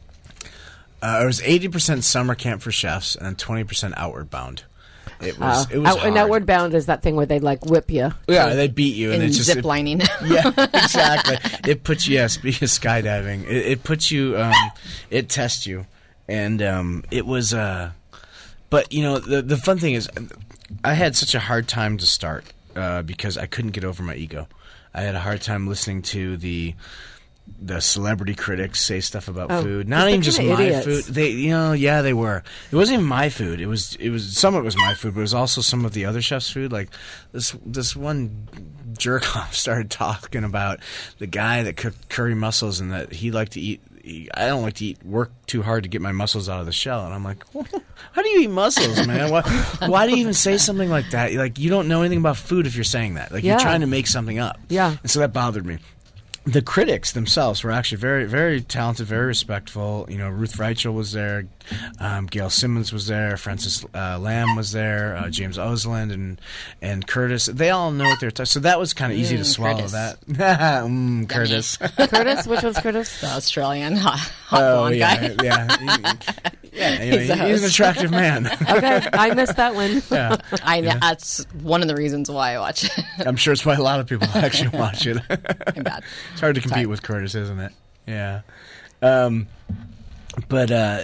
Uh, it was eighty percent summer camp for chefs and twenty percent outward bound. It was. Uh, it was out, hard. And outward bound is that thing where they like whip you. Yeah, they beat you in and it's just zip it, lining. Yeah, exactly. It puts you. Yeah, speaking of skydiving, it, it puts you. Um, it tests you, and um, it was. Uh, but you know, the the fun thing is, I had such a hard time to start uh, because I couldn't get over my ego. I had a hard time listening to the. The celebrity critics say stuff about oh, food. Not even just my idiots. food. They, you know, yeah, they were. It wasn't even my food. It was, it was. Some of it was my food, but it was also some of the other chefs' food. Like this, this one jerk off started talking about the guy that cooked curry mussels and that he liked to eat. He, I don't like to eat. Work too hard to get my mussels out of the shell. And I'm like, how do you eat mussels, man? Why, why do you even say something like that? Like you don't know anything about food if you're saying that. Like yeah. you're trying to make something up. Yeah. And so that bothered me. The critics themselves were actually very, very talented, very respectful. You know, Ruth Reichel was there, um, Gail Simmons was there, Francis uh, Lamb was there, uh, James Osland and and Curtis. They all know what they're talking. So that was kind of easy mm, to swallow. Curtis. That mm, Curtis. Curtis, which one's Curtis? The Australian hot, hot oh blonde yeah, guy. yeah, he, yeah. Anyway, He's he's, the he's an host. attractive man. Okay, I missed that one. Yeah. I know Yeah. that's one of the reasons why I watch it. I'm sure it's why a lot of people actually watch it. I'm bad. It's hard to compete Sorry. with Curtis, isn't it? Yeah. Um, but uh,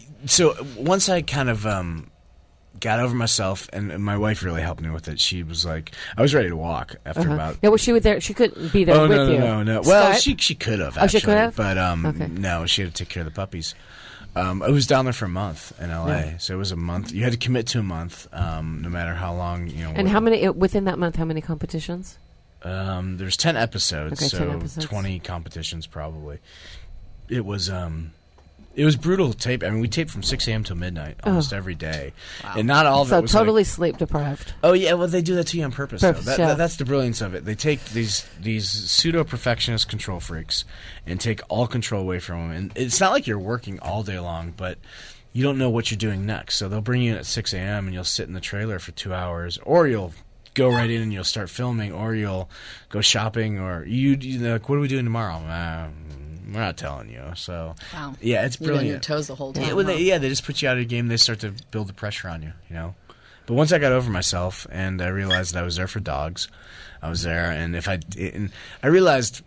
so once I kind of um, got over myself, and, and my wife really helped me with it. She was like, I was ready to walk after Uh-huh. about. Yeah, well, she was there. She couldn't be there oh with no, no, you. no, no. Well, Scott? she she could have. Oh, she Actually, could have? but um, Okay. no, she had to take care of the puppies. Um, I was down there for a month in L A, Yeah. so it was a month. You had to commit to a month, um, no matter how long you know. And how many within that month? How many competitions? Um, there's ten episodes, Okay, so ten episodes. twenty competitions probably. It was um, it was brutal to tape. I mean, we taped from six a.m. till midnight almost Oh. every day, and not all of so it was totally like, sleep deprived. oh yeah, well they do that to you on purpose. Though. Purpose, That, yeah. that, that's the brilliance of it. They take these these pseudo perfectionist control freaks and take all control away from them. And it's not like you're working all day long, but you don't know what you're doing next. So they'll bring you in at six a.m. and you'll sit in the trailer for two hours, or you'll go right in and you'll start filming, or you'll go shopping, or you, you know, like, what are we doing tomorrow? Um, we're not telling you. So Wow. yeah, it's You're on brilliant. your toes the whole time. Yeah, well, huh? they, yeah, they just put you out of your game. They start to build the pressure on you, you know. But once I got over myself and I realized that I was there for dogs, I was there, and if I and I realized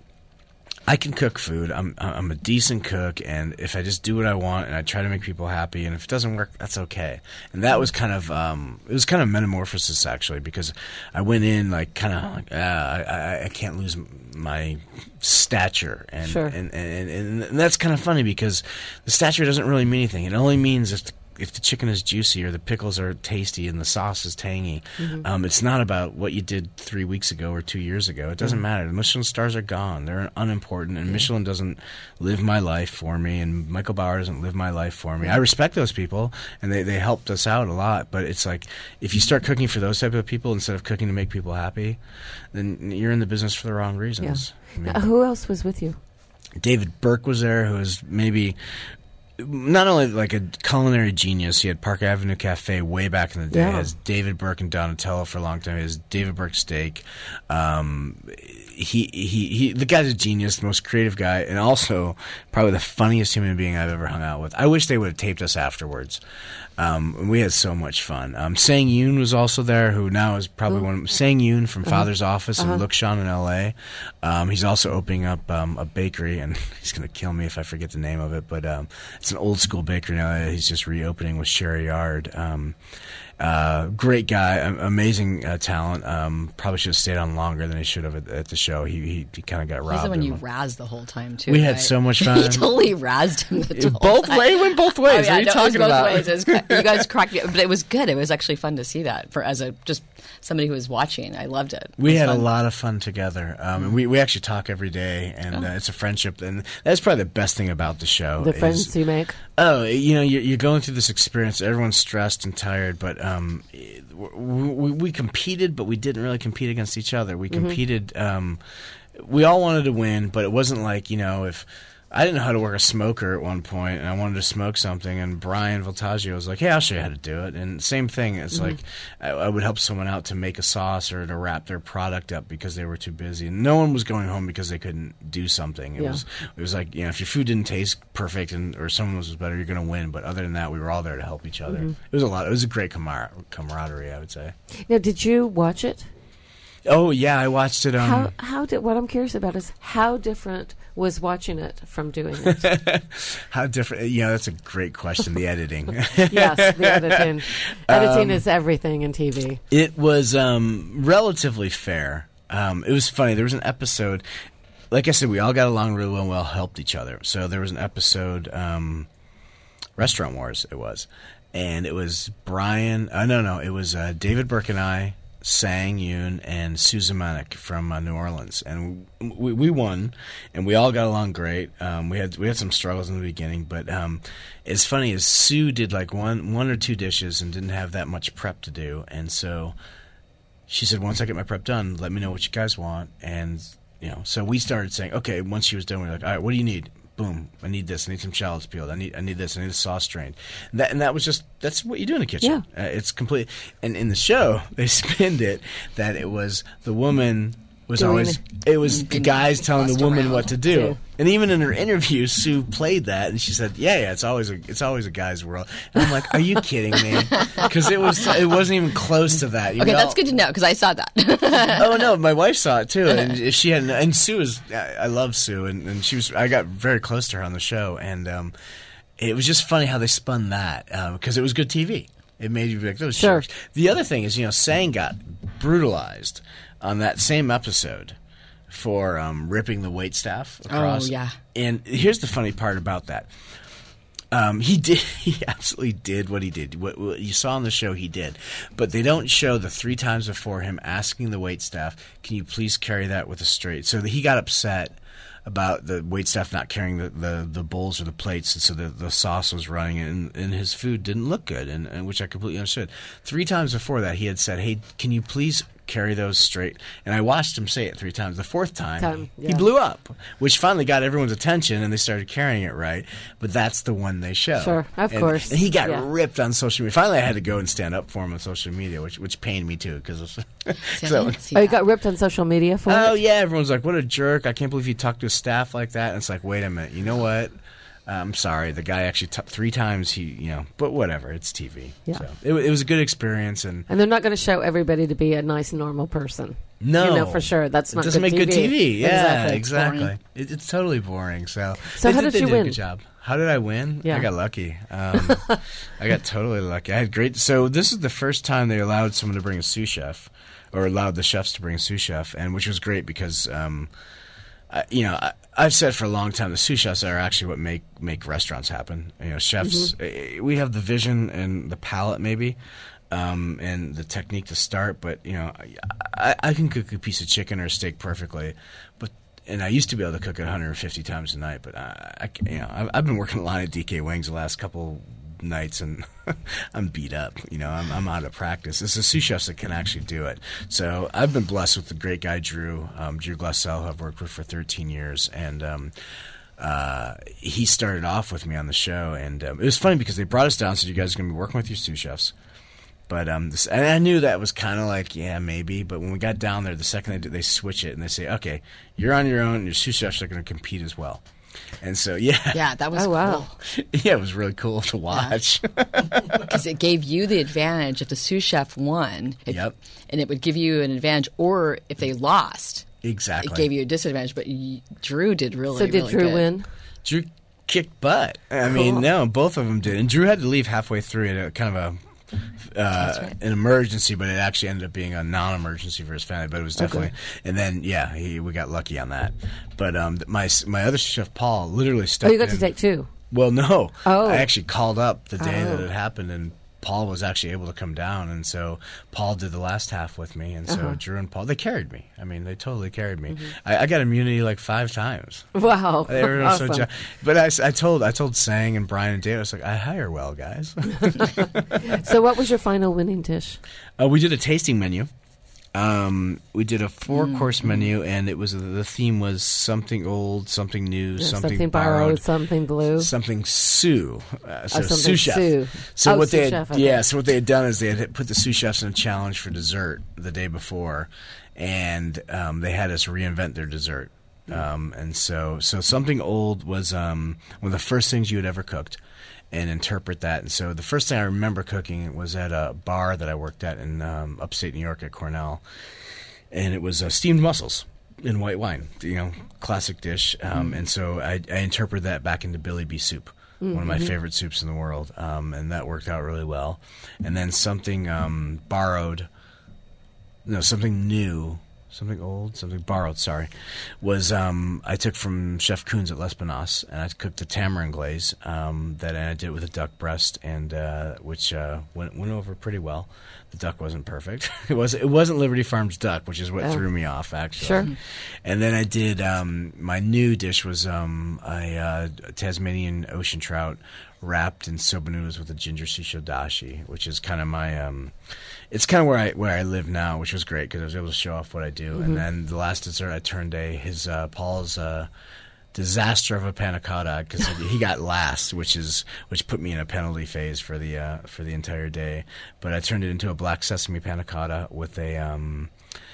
I can cook food. I'm I'm a decent cook, and if I just do what I want and I try to make people happy, and if it doesn't work, that's okay. And that was kind of um, it was kind of metamorphosis actually, because I went in like kind of like ah, I I can't lose my stature, and Sure. and, and and and that's kind of funny because the stature doesn't really mean anything. It only means if the, if the chicken is juicy or the pickles are tasty and the sauce is tangy. Mhm. Um, it's not about what you did three weeks ago or two years ago. It doesn't Mhm. matter. The Michelin stars are gone. They're unimportant, and Michelin doesn't live my life for me, and Michael Bauer doesn't live my life for me. I respect those people, and they, they helped us out a lot, but it's like if you start cooking for those type of people instead of cooking to make people happy, then you're in the business for the wrong reasons. I mean, Uh, who else was with you? David Burke was there, who was maybe not only like a culinary genius. He had Park Avenue Cafe way back in the day. Yeah. He has David Burke and Donatello for a long time. He has David Burke Steak. Um, he, he, he, the guy's a genius, the most creative guy, and also probably the funniest human being I've ever hung out with. I wish they would have taped us afterwards. Um, we had so much fun. Um, Sang Yoon was also there, who now is probably Who? one of Sang Yoon from Uh-huh. Father's Office Uh-huh. in Lukshan in L A. Um, he's also opening up um, a bakery, and he's going to kill me if I forget the name of it, but um, it's an old school bakery now. He's just reopening with Sherry Yard. Um, Uh, great guy, amazing uh, talent. Um, probably should have stayed on longer than he should have at, at the show. He he, he kind of got robbed. He's the one you razzed the whole time too. We had right? so much fun. You totally razzed him the whole both time. way went both ways. Oh, yeah, what are you no, talking it was both about? Ways. It was, you guys cracked me up, but it was good. It was actually fun to see that for as a just somebody who was watching. I loved it. it we had fun. a lot of fun together, um, and we, we actually talk every day, and oh. uh, it's a friendship, and that's probably the best thing about the show. The is, friends you make. Oh, you know, you're, you're going through this experience. Everyone's stressed and tired, but um, we, we, we competed, but we didn't really compete against each other. We Mm-hmm. competed. Um, we all wanted to win, but it wasn't like, you know, if I didn't know how to work a smoker at one point, and I wanted to smoke something, and Brian Voltaggio was like, "Hey, I'll show you how to do it." And same thing. It's Mm-hmm. like I, I would help someone out to make a sauce or to wrap their product up because they were too busy. And no one was going home because they couldn't do something. It Yeah. was it was like, you know, if your food didn't taste perfect and or someone was better, you're going to win. But other than that, we were all there to help each other. Mm-hmm. It was a lot. It was a great camar- camaraderie, I would say. Now, did you watch it? Oh yeah, I watched it. Um, How how did what I'm curious about is how different was watching it from doing it? How different? You know, that's a great question. The editing. Yes, the editing. Editing Um, is everything in T V. It was um, relatively fair. Um, it was funny. There was an episode. Like I said, we all got along really well and we all helped each other. So there was an episode, um, Restaurant Wars, it was. And it was Brian. Uh, no, no. It was uh, David Burke and I, Sang Yoon, and Sue Zemanek from uh, New Orleans. And we, we won, and we all got along great. Um, we had we had some struggles in the beginning, but um, it's funny is Sue did like one one or two dishes and didn't have that much prep to do. And so she said, once I get my prep done, let me know what you guys want. And you know, so we started saying, okay, once she was done, we were like, all right, what do you need? Boom, I need this. I need some shallots peeled. I need I need this. I need a sauce strained. And that, and that was just, that's what you do in the kitchen. Yeah. Uh, it's complete. And in the show, they spinned it that it was the woman was Doing always, it was the guys telling the woman around, what to do. too. And even in her interview, Sue played that, and she said, "Yeah, yeah, it's always a, it's always a guy's world." And I'm like, "Are you kidding me?" Because it was, it wasn't even close to that. You Okay, know? that's good to know because I saw that. Oh no, my wife saw it too, and she had, and Sue is, I love Sue, and, and she was, I got very close to her on the show, and um, it was just funny how they spun that because it was good T V. It made you be like, those Sure. jerks. The other thing is, you know, Sang got brutalized on that same episode for um, ripping the waitstaff across. Oh, yeah. And here's the funny part about that. Um, he did. He absolutely did what he did. What, what you saw on the show, he did. But they don't show the three times before him asking the waitstaff, "Can you please carry that with a straight?" So he got upset about the waitstaff not carrying the, the, the bowls or the plates, and so the, the sauce was running, and, and his food didn't look good, and, and which I completely understood. Three times before that, he had said, "Hey, can you please carry those straight?" And I watched him say it three times. The fourth time, Time, he yeah. blew up, which finally got everyone's attention, and they started carrying it right. But that's the one they show. Sure, of and, course. And he got Yeah. ripped on social media. Finally, I had to go and stand up for him on social media, which which pained me too, because See, I so. didn't see Oh, you that. got ripped on social media for Oh it? yeah, everyone's like, "What a jerk! I can't believe he talked to his staff like that." And it's like, wait a minute, you know what? I'm sorry, the guy actually t- three times he, you know, but whatever, it's T V. Yeah. So it, it was a good experience, and And they're not going to show everybody to be a nice, normal person. no, You know for sure that's it not doesn't good make good T V. Yeah, Exactly. exactly. It, it's totally boring. So, So they how did, did they you did win? A good job. How did I win? Yeah. I got lucky. Um, I got totally lucky. I had great. So this is the first time they allowed someone to bring a sous chef, or allowed the chefs to bring a sous chef, and which was great because. Um, I, you know, I, I've said for a long time the sous chefs are actually what make make restaurants happen. You know, chefs, Mm-hmm. uh, we have the vision and the palate maybe, um, and the technique to start. But you know, I, I can cook a piece of chicken or a steak perfectly, but and I used to be able to cook it one hundred fifty times a night. But I, I you know, I've, I've been working a lot at D K Wings the last couple nights, and I'm beat up. You know, I'm, I'm out of practice. It's the sous chefs that can actually do it. So I've been blessed with the great guy Drew, um, Drew Glassell, who I've worked with for thirteen years, and um, uh, he started off with me on the show. And um, it was funny because they brought us down and said, "You guys are going to be working with your sous chefs." But um, this, and I knew that was kind of like, yeah, maybe. But when we got down there, the second they do, they switch it and they say, "Okay, you're on your own. And your sous chefs are going to compete as well." And so, yeah. Yeah, that was Oh, wow. cool. Yeah, it was really cool to watch. Because it gave you the advantage if the sous chef won. If, Yep. And it would give you an advantage, or if they lost, Exactly. it gave you a disadvantage. But you, Drew did really, So did really Drew good. win? Drew, kicked butt. I mean, no, both of them did. And Drew had to leave halfway through it, a, kind of a uh, right. an emergency, but it actually ended up being a non-emergency for his family. But it was definitely. Okay. And then, yeah, he, we got lucky on that. But um, my my other chef, Paul, literally stepped in. Oh, you got in. to take two? Well, no. Oh. I actually called up the day oh. that it happened, and Paul was actually able to come down, and so Paul did the last half with me, and so uh-huh. Drew and Paul, they carried me. I mean, they totally carried me. Mm-hmm. I, I got immunity like five times. Wow, they were awesome. so. But I, I told I told Sang and Brian and Dave, I was like, I hire well, guys. So, what was your final winning dish? Uh, we did a tasting menu. Um, we did a four-course mm-hmm. menu, and it was the theme was something old, something new, yeah, something, something borrowed, borrowed, something blue, something sous. Uh, so oh, something sous chef. Sous. So oh, what sous they had, chef, okay. yeah, so what they had done is they had put the sous chefs in a challenge for dessert the day before, and um, they had us reinvent their dessert. Um, and so, so something old was um, one of the first things you had ever cooked. And interpret that. And so the first thing I remember cooking was at a bar that I worked at in um, upstate New York at Cornell, and it was uh, steamed mussels in white wine. You know, classic dish. Um, mm. And so I, I interpreted that back into Billy Bee soup, mm-hmm. one of my favorite soups in the world, um, and that worked out really well. And then something um, borrowed, no, something new. Something old, something borrowed, sorry, was um, I took from Chef Coons at Les Banas, and I cooked a tamarind glaze um, that I did with a duck breast, and uh, which uh, went went over pretty well. The duck wasn't perfect. it was it wasn't Liberty Farms duck, which is what oh. threw me off actually. Sure. And then I did um, my new dish was um, a uh, Tasmanian ocean trout wrapped in soba noodles with a ginger shisho dashi, which is kind of my um, it's kind of where I where I live now, which was great because I was able to show off what I do. Mm-hmm. And then the last dessert I turned a his uh, Paul's uh, disaster of a panna cotta because he got last, which is which put me in a penalty phase for the uh, for the entire day. But I turned it into a black sesame panna cotta with a um,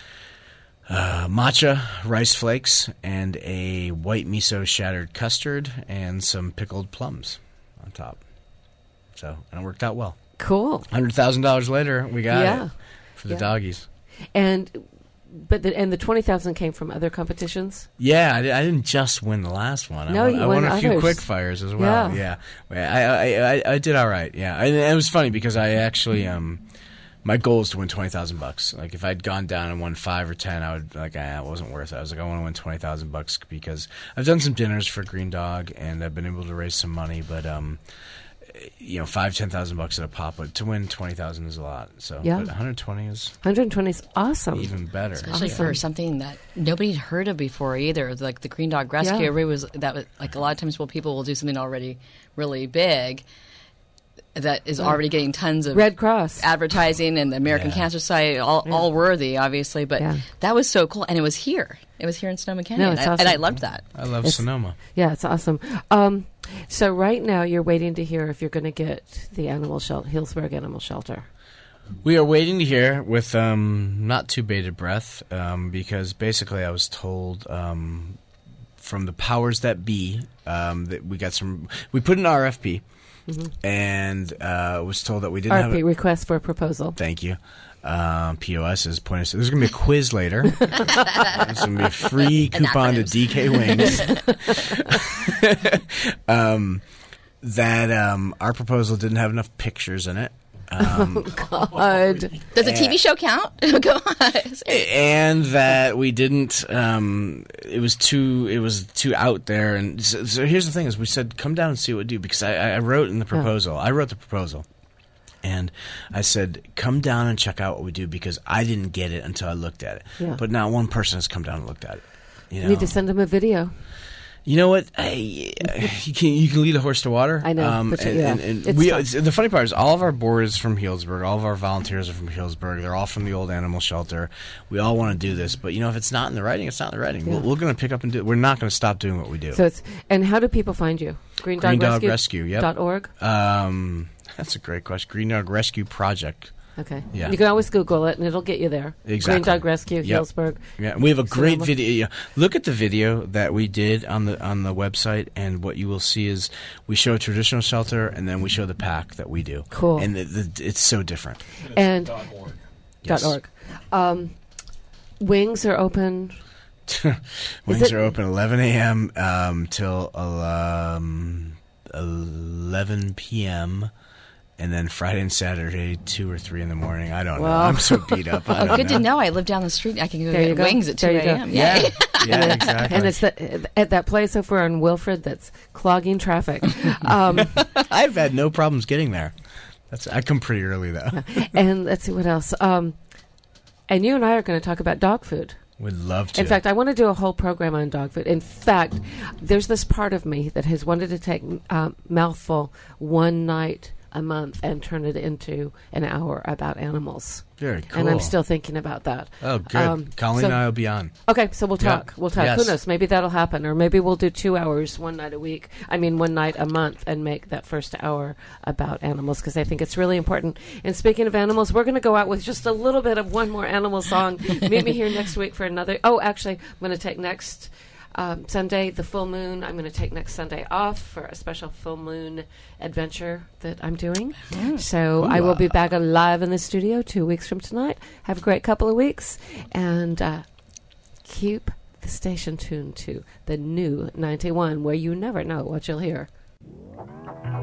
uh, matcha rice flakes and a white miso shattered custard and some pickled plums on top. So and it worked out well. Cool. Hundred thousand dollars later, we got yeah. it for the yeah. doggies. And but the, and the twenty thousand came from other competitions. Yeah, I, I didn't just win the last one. No, I won, you I won won a others. few quick fires as well. Yeah, yeah. I, I, I, I did all right. Yeah, and it was funny because I actually um, my goal is to win twenty thousand bucks. Like if I'd gone down and won five or ten, I would like ah, it wasn't worth it. I was like I want to win twenty thousand bucks because I've done some dinners for Green Dog and I've been able to raise some money, but um. You know, five, ten thousand bucks at a pop, but to win twenty thousand is a lot. So, yeah, but one hundred twenty is one hundred twenty is awesome, even better, especially awesome. for something that nobody had heard of before either. Like the Green Dog Rescue, yeah. everybody was that was like a lot of times, well, people will do something already really big that is already getting tons of Red Cross advertising and the American yeah. Cancer Society, all, yeah. all worthy, obviously. But yeah. that was so cool, and it was here. It was here in Sonoma County, no, and, it's I, awesome. and I loved that. I love it's, Sonoma. Yeah, it's awesome. Um, so right now, you're waiting to hear if you're going to get the animal shelter, Healdsburg Animal Shelter. We are waiting to hear with um, not too bated breath um, because basically I was told um, from the powers that be um, that we got some. We put an R F P. Mm-hmm. And uh, was told that we didn't R F P, have a request for a proposal. Thank you. Um, P O S is point of. There's going to be a quiz later. There's going to be a free coupon to D K Wings. um, that um, our proposal didn't have enough pictures in it. Um, oh, God. Does a T V show count? Go on. And that we didn't. Um, it was too. It was too out there. And so, so here's the thing: is we said, come down and see what we do because I, I wrote in the proposal. Yeah. I wrote the proposal, and I said, come down and check out what we do because I didn't get it until I looked at it. Yeah. But not one person has come down and looked at it. You know? You need to send them a video. You know what? I, you can you can lead a horse to water. I know. Um, but and, yeah, and, and it's we, tough. the funny part is all of our board is from Healdsburg. All of our volunteers are from Healdsburg. They're all from the old animal shelter. We all want to do this, but you know, if it's not in the writing, it's not in the writing. Yeah. We're, we're going to pick up and do it. We're not going to stop doing what we do. So it's and how do people find you? Green Dog, Green Dog Rescue. Rescue. Yep. Dot org. Um, that's a great question. Green Dog Rescue Project. Okay. Yeah. You can always Google it, and it'll get you there. Exactly. Green Dog Rescue, yep. Healdsburg. Yeah, we have a great Sonoma. video. Yeah. Look at the video that we did on the on the website, and what you will see is we show a traditional shelter, and then we show the pack that we do. Cool. And the, the, it's so different. And dot org. Yes. Dot org. Um, wings are open. Wings it- are open eleven a.m. Um, till um, eleven p.m. and then Friday and Saturday two or three in the morning. I don't know. Well. I'm so beat up. I Oh, don't good know. to know. I live down the street. I can go There you get go. wings at two There you go. a.m. Yeah, Yeah. yeah, and, exactly. and it's the, at that place over on Wilfred that's clogging traffic. Um, I've had no problems getting there. That's I come pretty early though. and let's see what else. Um, and you and I are going to talk about dog food. Would love to. In fact, I want to do a whole program on dog food. In fact, there's this part of me that has wanted to take um, Mouthful one night a month and turn it into an hour about animals. Very cool. And I'm still thinking about that. Oh, good. Um, Colleen so- and I will be on. Okay, so we'll talk. Yep. We'll talk. Yes. Who knows? Maybe that'll happen, or maybe we'll do two hours one night a week. I mean, one night a month, and make that first hour about animals because I think it's really important. And speaking of animals, we're going to go out with just a little bit of one more animal song. Meet me here next week for another. Oh, actually, I'm going to take next um, Sunday the full moon. I'm going to take next Sunday off for a special full moon adventure that I'm doing. So I will be back live in the studio two weeks from tonight. Have a great couple of weeks, and uh, keep the station tuned to the new ninety-one, where you never know what you'll hear.